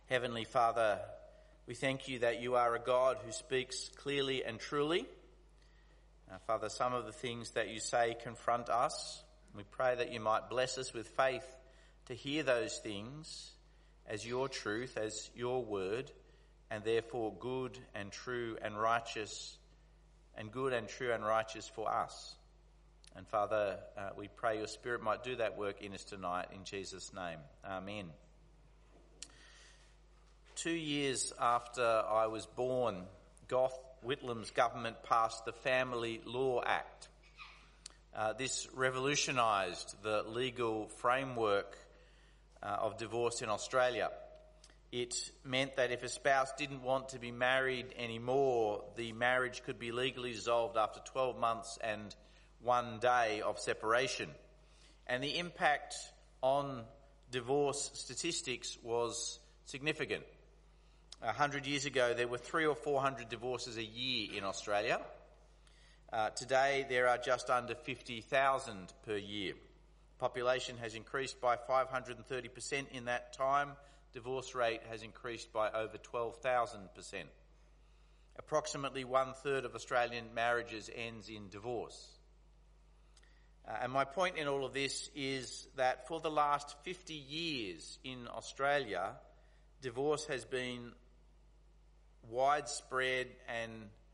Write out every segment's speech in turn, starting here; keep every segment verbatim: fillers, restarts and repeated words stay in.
Heavenly Father, we thank you that you are a God who speaks clearly and truly. Uh, Father, some of the things that you say confront us. We pray that you might bless us with faith to hear those things as your truth, as your word, and therefore good and true and righteous, and good and true and righteous for us. And Father, uh, we pray your Spirit might do that work in us tonight in Jesus' name. Amen. Two years after I was born, Gough Whitlam's government passed the Family Law Act. Uh, this revolutionised the legal framework uh, of divorce in Australia. It meant that if a spouse didn't want to be married anymore, the marriage could be legally dissolved after twelve months and one day of separation. And the impact on divorce statistics was significant. A hundred years ago, there were three or four hundred divorces a year in Australia. Uh, today, there are just under fifty thousand per year. Population has increased by five hundred thirty percent in that time. Divorce rate has increased by over twelve thousand percent. Approximately one third of Australian marriages ends in divorce. Uh, and my point in all of this is that for the last fifty years in Australia, divorce has been widespread and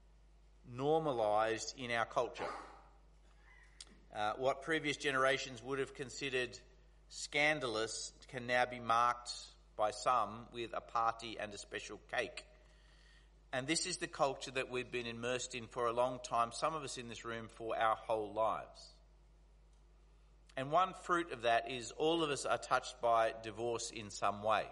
normalised in our culture. Uh, what previous generations would have considered scandalous can now be marked by some with a party and a special cake. And this is the culture that we've been immersed in for a long time, some of us in this room for our whole lives. And one fruit of that is all of us are touched by divorce in some way.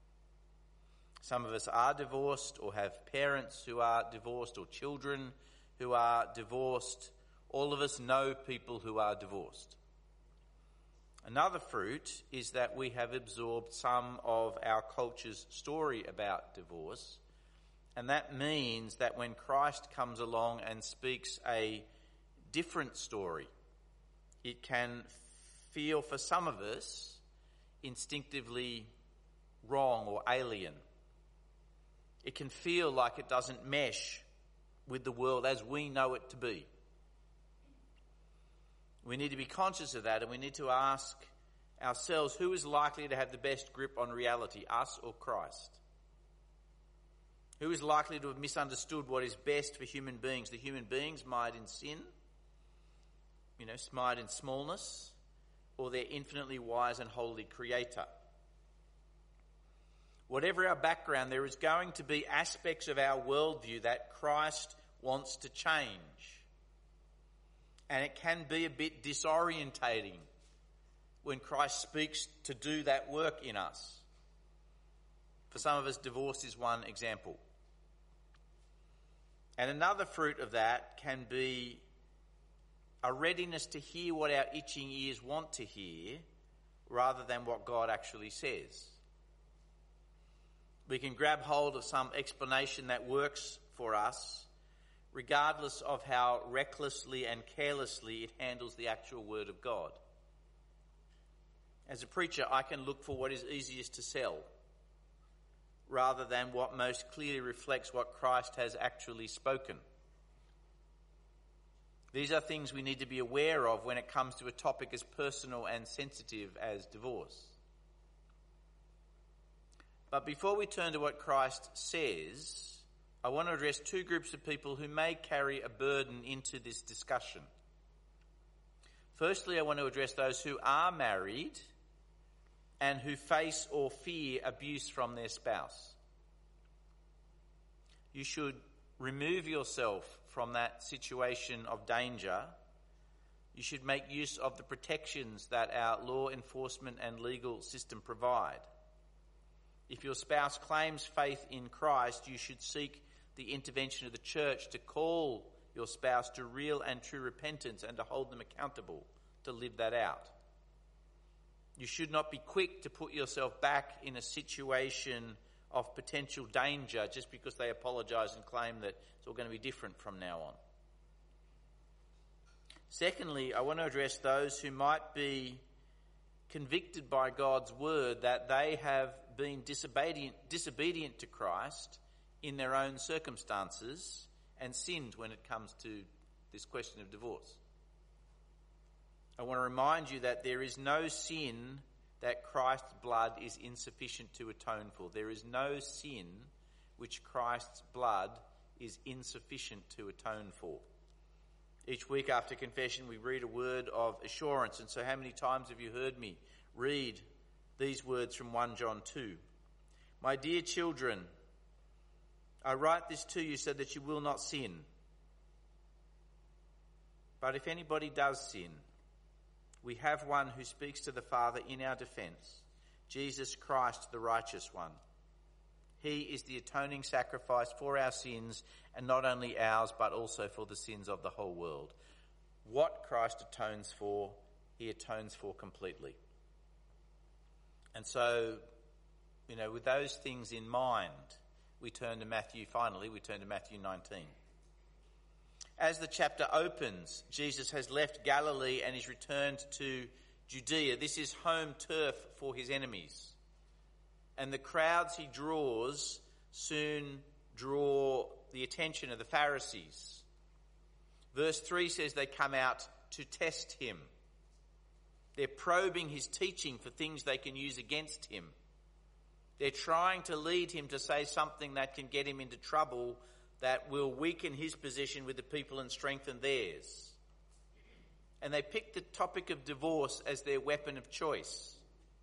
Some of us are divorced or have parents who are divorced or children who are divorced. All of us know people who are divorced. Another fruit is that we have absorbed some of our culture's story about divorce, and that means that when Christ comes along and speaks a different story, it can feel for some of us instinctively wrong or alien. It can feel like it doesn't mesh with the world as we know it to be. We need to be conscious of that, and we need to ask ourselves, who is likely to have the best grip on reality, us or Christ? Who is likely to have misunderstood what is best for human beings? The human beings mired in sin, you know, mired in smallness, or their infinitely wise and holy Creator. Whatever our background, there is going to be aspects of our worldview that Christ wants to change. And it can be a bit disorientating when Christ speaks to do that work in us. For some of us, divorce is one example. And another fruit of that can be a readiness to hear what our itching ears want to hear rather than what God actually says. We can grab hold of some explanation that works for us, regardless of how recklessly and carelessly it handles the actual word of God. As a preacher, I can look for what is easiest to sell, rather than what most clearly reflects what Christ has actually spoken. These are things we need to be aware of when it comes to a topic as personal and sensitive as divorce. But before we turn to what Christ says, I want to address two groups of people who may carry a burden into this discussion. Firstly, I want to address those who are married and who face or fear abuse from their spouse. You should remove yourself from that situation of danger. You should make use of the protections that our law enforcement and legal system provide. If your spouse claims faith in Christ, you should seek the intervention of the church to call your spouse to real and true repentance and to hold them accountable to live that out. You should not be quick to put yourself back in a situation of potential danger just because they apologise and claim that it's all going to be different from now on. Secondly, I want to address those who might be convicted by God's word that they have been disobedient, disobedient to Christ in their own circumstances and sinned when it comes to this question of divorce. I want to remind you that there is no sin that Christ's blood is insufficient to atone for. There is no sin which Christ's blood is insufficient to atone for. Each week after confession we read a word of assurance. And so how many times have you heard me read these words from First John two? My dear children, I write this to you so that you will not sin. But if anybody does sin, we have one who speaks to the Father in our defence, Jesus Christ, the righteous one. He is the atoning sacrifice for our sins, and not only ours, but also for the sins of the whole world. What Christ atones for, he atones for completely. And so, you know, with those things in mind, we turn to Matthew, finally, we turn to Matthew nineteen. As the chapter opens, Jesus has left Galilee and is returned to Judea. This is home turf for his enemies. And the crowds he draws soon draw the attention of the Pharisees. Verse three says they come out to test him. They're probing his teaching for things they can use against him. They're trying to lead him to say something that can get him into trouble, that will weaken his position with the people and strengthen theirs. And they pick the topic of divorce as their weapon of choice.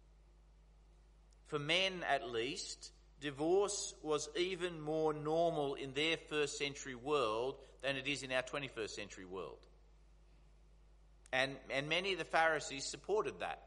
For men, at least, divorce was even more normal in their first century world than it is in our twenty-first century world. And, and many of the Pharisees supported that.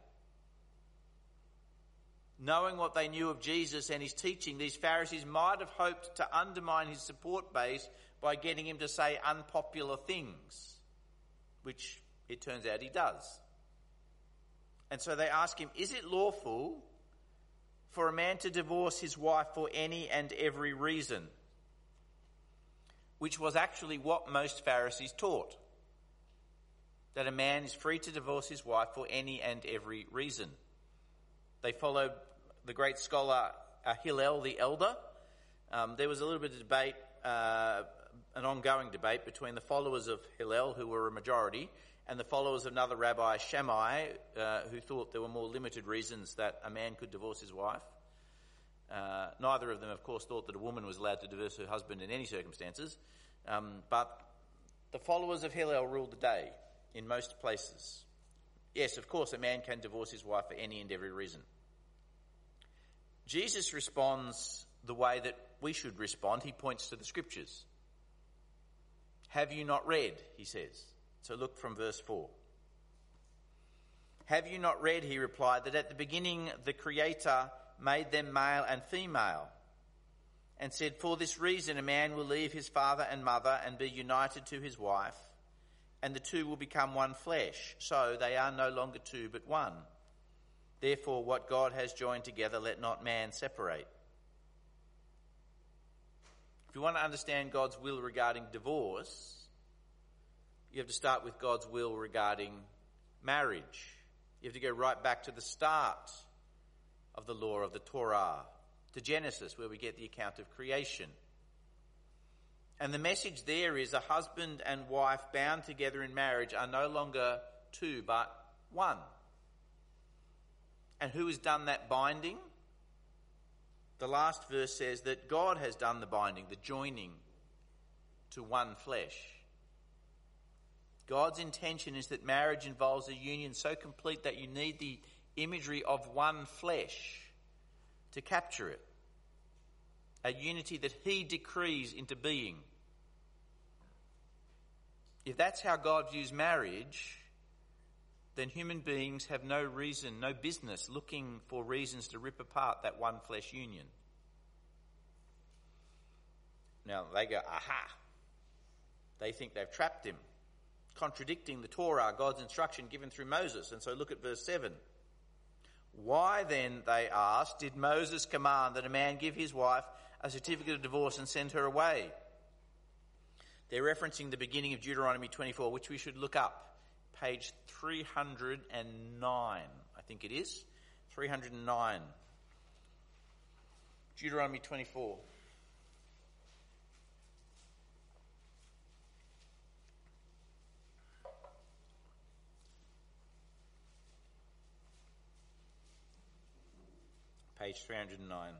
Knowing what they knew of Jesus and his teaching, these Pharisees might have hoped to undermine his support base by getting him to say unpopular things, which it turns out he does. And so they ask him, is it lawful for a man to divorce his wife for any and every reason? Which was actually what most Pharisees taught, that a man is free to divorce his wife for any and every reason. They followed the great scholar uh, Hillel the Elder. Um, there was a little bit of debate, uh, an ongoing debate between the followers of Hillel, who were a majority, and the followers of another rabbi, Shammai, uh, who thought there were more limited reasons that a man could divorce his wife. Uh, neither of them, of course, thought that a woman was allowed to divorce her husband in any circumstances. Um, but the followers of Hillel ruled the day in most places. Yes, of course, a man can divorce his wife for any and every reason. Jesus responds the way that we should respond. He points to the scriptures. Have you not read, he says. So look from verse four. Have you not read, he replied, that at the beginning the Creator made them male and female, and said, for this reason a man will leave his father and mother and be united to his wife, and the two will become one flesh. So they are no longer two but one. Therefore what God has joined together, let not man separate. If you want to understand God's will regarding divorce, you have to start with God's will regarding marriage. You have to go right back to the start of the law of the Torah, to Genesis, where we get the account of creation. And the message there is a husband and wife bound together in marriage are no longer two but one. And who has done that binding? The last verse says that God has done the binding, the joining to one flesh. God's intention is that marriage involves a union so complete that you need the imagery of one flesh to capture it. A unity that he decrees into being. If that's how God views marriage, then human beings have no reason, no business looking for reasons to rip apart that one flesh union. Now they go, aha! They think they've trapped him, contradicting the Torah, God's instruction given through Moses. And so look at verse seven. Why then, they asked, did Moses command that a man give his wife a certificate of divorce and send her away? They're referencing the beginning of Deuteronomy twenty-four, which we should look up. Page three hundred nine, I think it is. three hundred nine. Deuteronomy twenty-four. Page three hundred nine.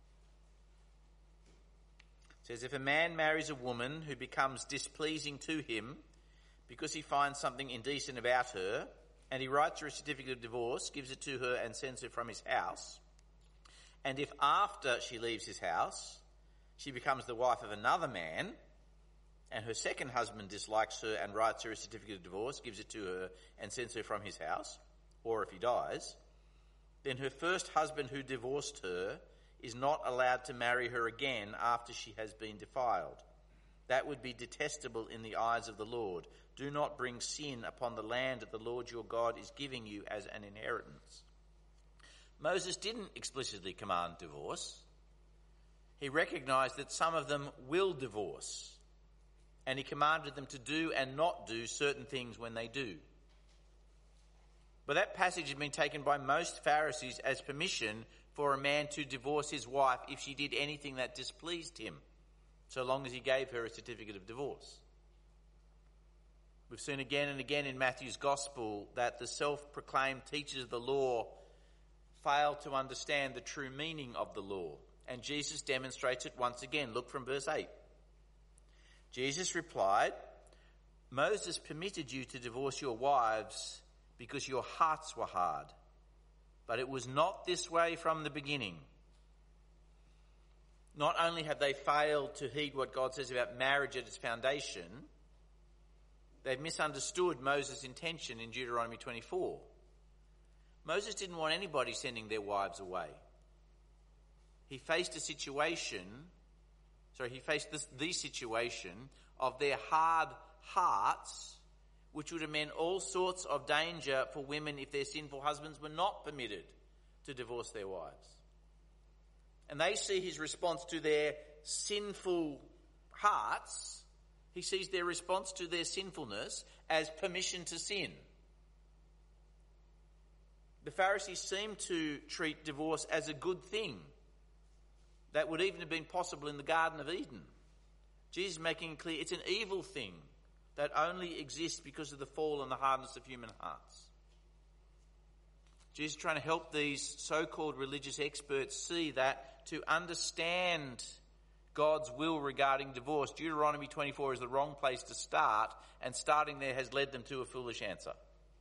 It says, if a man marries a woman who becomes displeasing to him because he finds something indecent about her, and he writes her a certificate of divorce, gives it to her and sends her from his house, and if after she leaves his house she becomes the wife of another man, and her second husband dislikes her and writes her a certificate of divorce, gives it to her and sends her from his house, or if he dies, then her first husband who divorced her is not allowed to marry her again after she has been defiled. That would be detestable in the eyes of the Lord. Do not bring sin upon the land that the Lord your God is giving you as an inheritance. Moses didn't explicitly command divorce. He recognized that some of them will divorce, and he commanded them to do and not do certain things when they do. But that passage had been taken by most Pharisees as permission for a man to divorce his wife if she did anything that displeased him, so long as he gave her a certificate of divorce. We've seen again and again in Matthew's Gospel that the self-proclaimed teachers of the law fail to understand the true meaning of the law, and Jesus demonstrates it once again. Look from verse eight. Jesus replied, Moses permitted you to divorce your wives because your hearts were hard. But it was not this way from the beginning. Not only have they failed to heed what God says about marriage at its foundation, they've misunderstood Moses' intention in Deuteronomy twenty-four. Moses didn't want anybody sending their wives away. He faced a situation, sorry, he faced this, the situation of their hard hearts, which would have meant all sorts of danger for women if their sinful husbands were not permitted to divorce their wives. And they see his response to their sinful hearts, he sees their response to their sinfulness as permission to sin. The Pharisees seem to treat divorce as a good thing that would even have been possible in the Garden of Eden. Jesus is making it clear it's an evil thing that only exists because of the fall and the hardness of human hearts. Jesus is trying to help these so-called religious experts see that to understand God's will regarding divorce, Deuteronomy twenty-four is the wrong place to start, and starting there has led them to a foolish answer.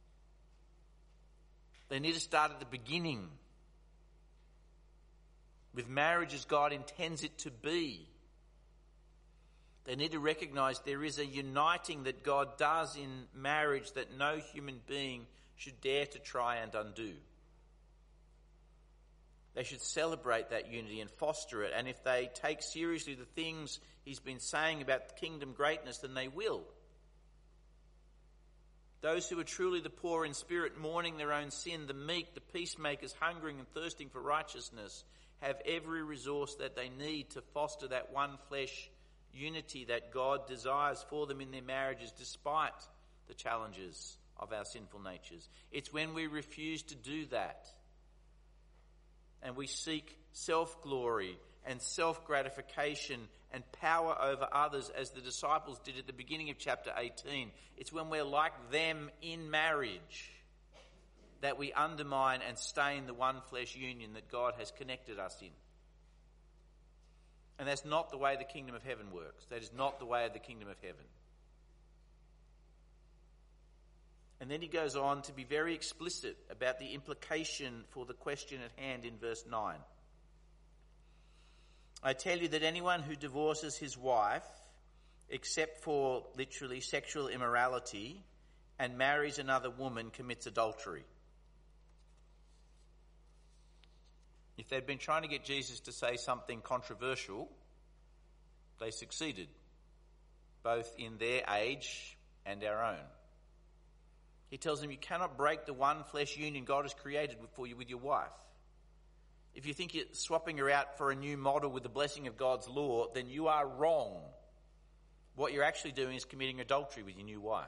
They need to start at the beginning, with marriage as God intends it to be. They need to recognise there is a uniting that God does in marriage that no human being should dare to try and undo. They should celebrate that unity and foster it, and if they take seriously the things he's been saying about kingdom greatness, then they will. Those who are truly the poor in spirit, mourning their own sin, the meek, the peacemakers, hungering and thirsting for righteousness, have every resource that they need to foster that one flesh unity that God desires for them in their marriages despite the challenges of our sinful natures. It's when we refuse to do that and we seek self-glory and self-gratification and power over others as the disciples did at the beginning of chapter eighteen. It's when we're like them in marriage that we undermine and stain the one flesh union that God has connected us in. And that's not the way the kingdom of heaven works. That is not the way of the kingdom of heaven. And then he goes on to be very explicit about the implication for the question at hand in verse nine. I tell you that anyone who divorces his wife, except for literally sexual immorality, and marries another woman commits adultery. If they'd been trying to get Jesus to say something controversial, they succeeded, both in their age and our own. He tells them you cannot break the one flesh union God has created for you with your wife. If you think you're swapping her out for a new model with the blessing of God's law, then you are wrong. What you're actually doing is committing adultery with your new wife.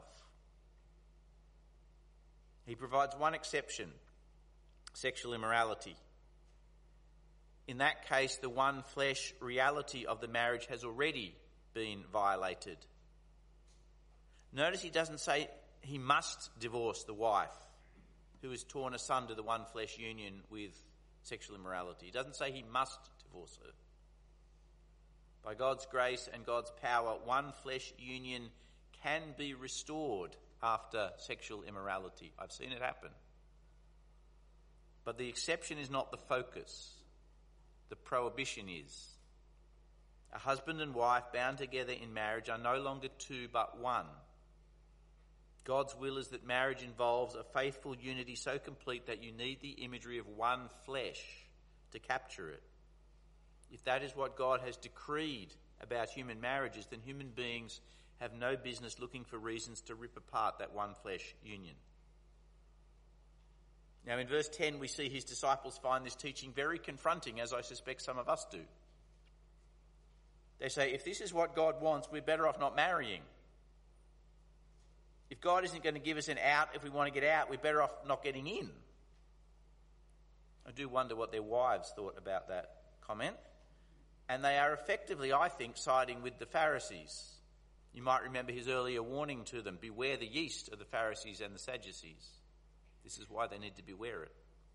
He provides one exception: sexual immorality. in that case, the one flesh reality of the marriage has already been violated. Notice he doesn't say he must divorce the wife who is torn asunder the one flesh union with sexual immorality. He doesn't say he must divorce her. By God's grace and God's power, one flesh union can be restored after sexual immorality. I've seen it happen. But the exception is not the focus. The prohibition is. A husband and wife bound together in marriage are no longer two but one. God's will is that marriage involves a faithful unity so complete that you need the imagery of one flesh to capture it. If that is what God has decreed about human marriages, then human beings have no business looking for reasons to rip apart that one flesh union. Now in verse ten we see his disciples find this teaching very confronting, as I suspect some of us do. They say, if this is what God wants, we're better off not marrying. If God isn't going to give us an out if we want to get out, we're better off not getting in. I do wonder what their wives thought about that comment. And they are effectively, I think, siding with the Pharisees. You might remember his earlier warning to them, beware the yeast of the Pharisees and the Sadducees. This is why they need to beware it.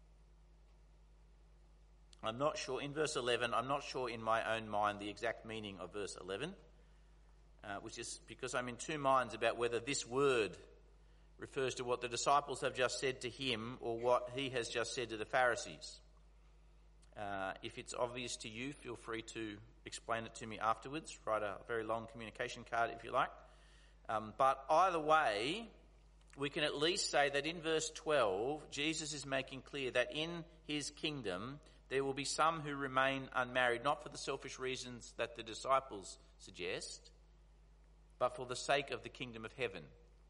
I'm not sure, in verse eleven, I'm not sure in my own mind the exact meaning of verse eleven, uh, which is because I'm in two minds about whether this word refers to what the disciples have just said to him or what he has just said to the Pharisees. Uh, if it's obvious to you, feel free to explain it to me afterwards. Write a very long communication card if you like. Um, but either way, we can at least say that in verse twelve, Jesus is making clear that in his kingdom there will be some who remain unmarried, not for the selfish reasons that the disciples suggest, but for the sake of the kingdom of heaven.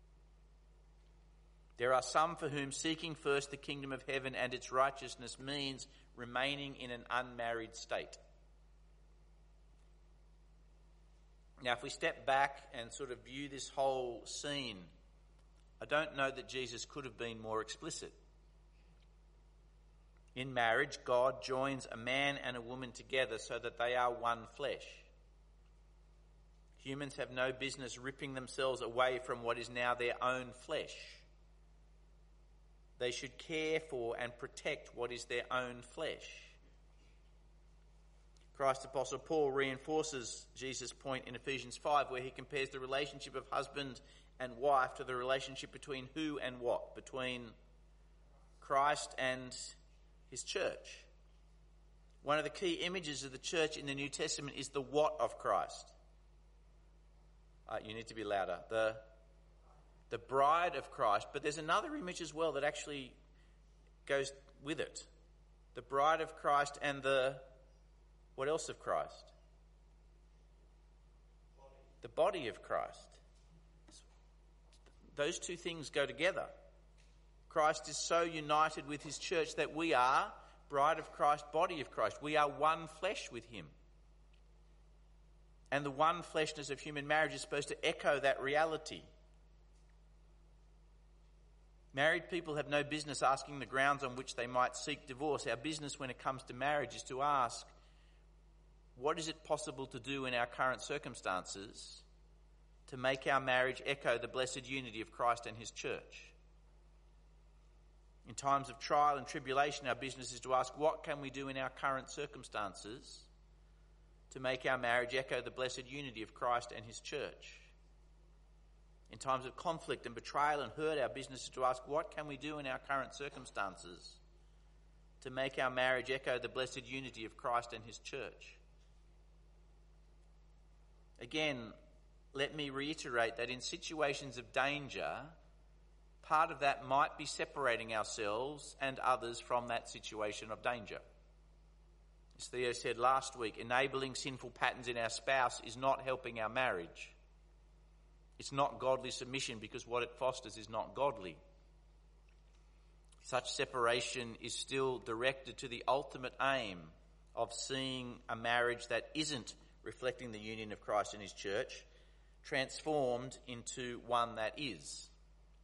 There are some for whom seeking first the kingdom of heaven and its righteousness means remaining in an unmarried state. Now, if we step back and sort of view this whole scene, I don't know that Jesus could have been more explicit. In marriage, God joins a man and a woman together so that they are one flesh. Humans have no business ripping themselves away from what is now their own flesh. They should care for and protect what is their own flesh. Christ's Apostle Paul reinforces Jesus' point in Ephesians five, where he compares the relationship of husband and wife to the relationship between who and what? Between Christ and his church. One of the key images of the church in the New Testament is the what of Christ. Uh, you need to be louder. The the bride of Christ, but there's another image as well that actually goes with it. The bride of Christ and the, what else of Christ? The body of Christ. Those two things go together. Christ is so united with his church that we are bride of Christ, body of Christ. We are one flesh with him. And the one fleshness of human marriage is supposed to echo that reality. Married people have no business asking the grounds on which they might seek divorce. Our business when it comes to marriage is to ask, what is it possible to do in our current circumstances to make our marriage echo the blessed unity of Christ and his church? In times of trial and tribulation, our business is to ask, what can we do in our current circumstances to make our marriage echo the blessed unity of Christ and his church? In times of conflict and betrayal and hurt, our business is to ask, what can we do in our current circumstances to make our marriage echo the blessed unity of Christ and his church? Again, let me reiterate that in situations of danger, part of that might be separating ourselves and others from that situation of danger. As Theo said last week, enabling sinful patterns in our spouse is not helping our marriage. It's not godly submission because what it fosters is not godly. Such separation is still directed to the ultimate aim of seeing a marriage that isn't reflecting the union of Christ and his church transformed into one that is.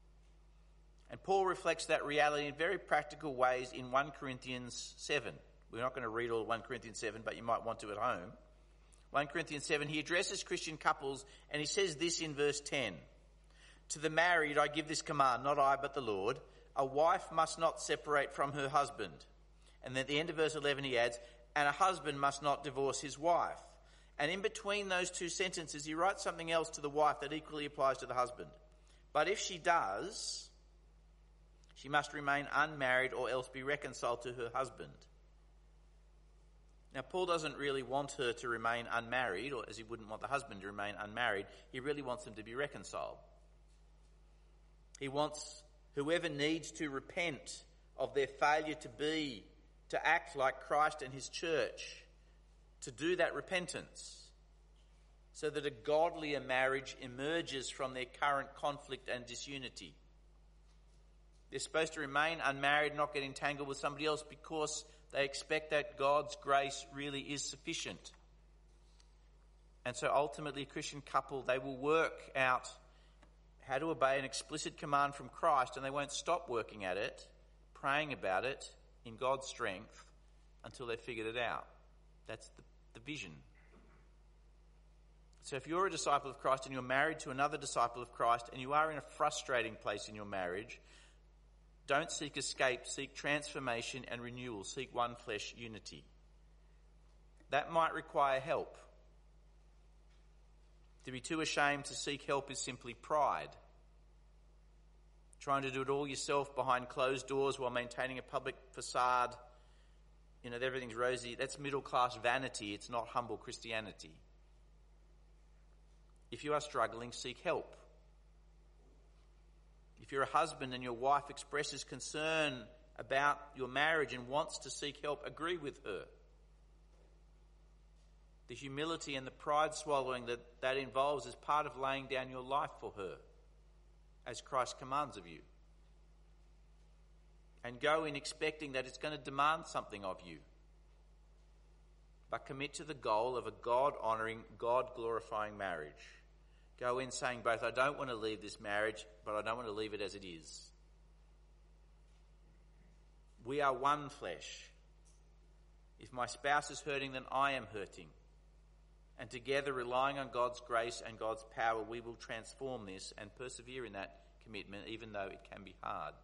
And Paul reflects that reality in very practical ways in First Corinthians seven, We're not going to read all of First Corinthians seven, but you might want to at home. First Corinthians seven, he addresses Christian couples and he says this in verse ten. To the married I give this command, not I but the Lord. A wife must not separate from her husband. And then at the end of verse eleven he adds, and a husband must not divorce his wife. And in between those two sentences he writes something else to the wife that equally applies to the husband. But if she does, she must remain unmarried or else be reconciled to her husband. Now, Paul doesn't really want her to remain unmarried, or as he wouldn't want the husband to remain unmarried. He really wants them to be reconciled. He wants whoever needs to repent of their failure to be, to act like Christ and his church, to do that repentance, so that a godlier marriage emerges from their current conflict and disunity. They're supposed to remain unmarried, not get entangled with somebody else, because they expect that God's grace really is sufficient. And so ultimately a Christian couple, they will work out how to obey an explicit command from Christ, and they won't stop working at it, praying about it in God's strength until they've figured it out. That's the, the vision. So if you're a disciple of Christ and you're married to another disciple of Christ and you are in a frustrating place in your marriage, don't seek escape, seek transformation and renewal, seek one flesh unity. That might require help. To be too ashamed to seek help is simply pride. Trying to do it all yourself behind closed doors while maintaining a public facade, you know, that everything's rosy, that's middle-class vanity, it's not humble Christianity. If you are struggling, seek help. If you're a husband and your wife expresses concern about your marriage and wants to seek help, agree with her. The humility and the pride swallowing that that involves is part of laying down your life for her, as Christ commands of you. And go in expecting that it's going to demand something of you. But commit to the goal of a God-honouring, God-glorifying marriage. Go in saying both, I don't want to leave this marriage, but I don't want to leave it as it is. We are one flesh. If my spouse is hurting, then I am hurting. And together, relying on God's grace and God's power, we will transform this and persevere in that commitment, even though it can be hard.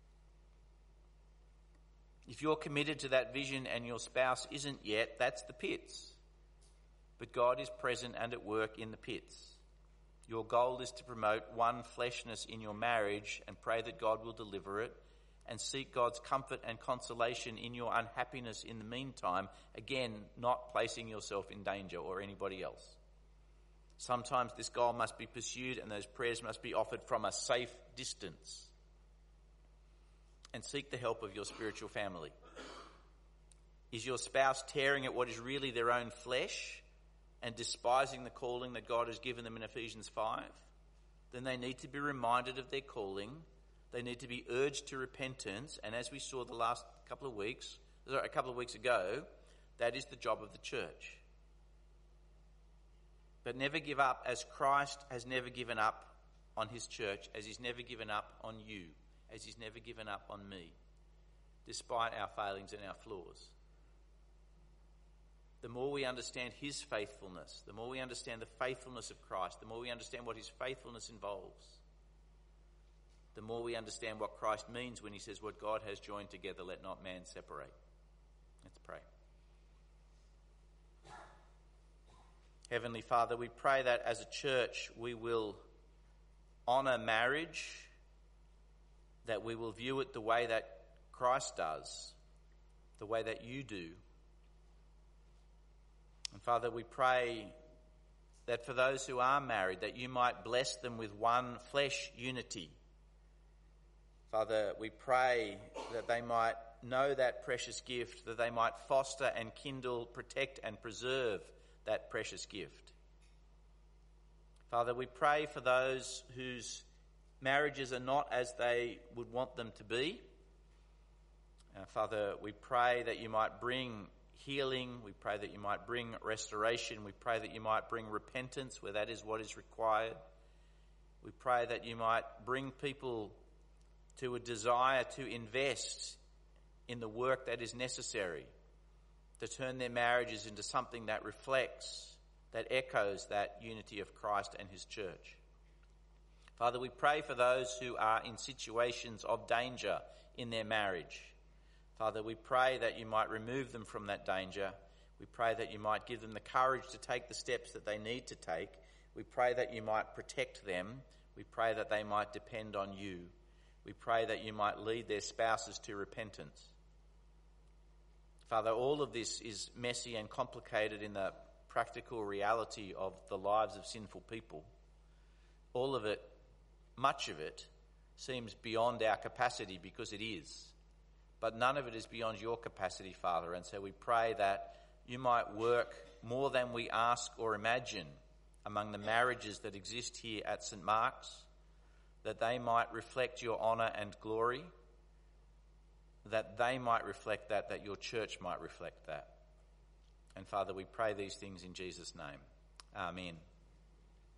If you're committed to that vision and your spouse isn't yet, that's the pits. But God is present and at work in the pits. Your goal is to promote one fleshness in your marriage and pray that God will deliver it, and seek God's comfort and consolation in your unhappiness in the meantime, again, not placing yourself in danger or anybody else. Sometimes this goal must be pursued and those prayers must be offered from a safe distance. And seek the help of your spiritual family. Is your spouse tearing at what is really their own flesh and despising the calling that God has given them in Ephesians five? Then they need to be reminded of their calling. They need to be urged to repentance. And as we saw the last couple of weeks, a couple of weeks ago, that is the job of the church. But never give up, as Christ has never given up on his church, as he's never given up on you, as he's never given up on me, despite our failings and our flaws. The more we understand his faithfulness, the more we understand the faithfulness of Christ, the more we understand what his faithfulness involves, the more we understand what Christ means when he says, what God has joined together, let not man separate. Let's pray. Heavenly Father, we pray that as a church we will honour marriage, that we will view it the way that Christ does, the way that you do. And Father, we pray that for those who are married, that you might bless them with one flesh unity. Father, we pray that they might know that precious gift, that they might foster and kindle, protect and preserve that precious gift. Father, we pray for those whose marriages are not as they would want them to be. Uh, Father, we pray that you might bring healing. We pray that you might bring restoration. We pray that you might bring repentance where that is what is required. We pray that you might bring people to a desire to invest in the work that is necessary to turn their marriages into something that reflects, that echoes that unity of Christ and his church. Father, we pray for those who are in situations of danger in their marriage. Father, we pray that you might remove them from that danger. We pray that you might give them the courage to take the steps that they need to take. We pray that you might protect them. We pray that they might depend on you. We pray that you might lead their spouses to repentance. Father, all of this is messy and complicated in the practical reality of the lives of sinful people. All of it, much of it, seems beyond our capacity, because it is. But none of it is beyond your capacity, Father. And so we pray that you might work more than we ask or imagine among the marriages that exist here at St Mark's, that they might reflect your honour and glory, that they might reflect that, that your church might reflect that. And Father, we pray these things in Jesus' name. Amen.